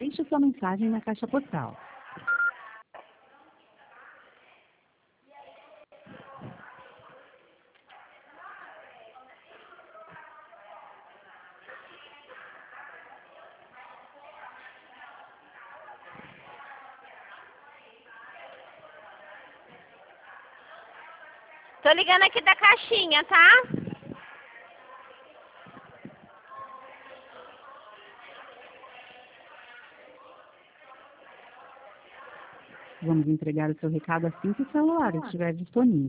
Deixe sua mensagem na caixa postal. Tô ligando aqui da caixinha, tá? Vamos entregar o seu recado assim que o celular estiver disponível.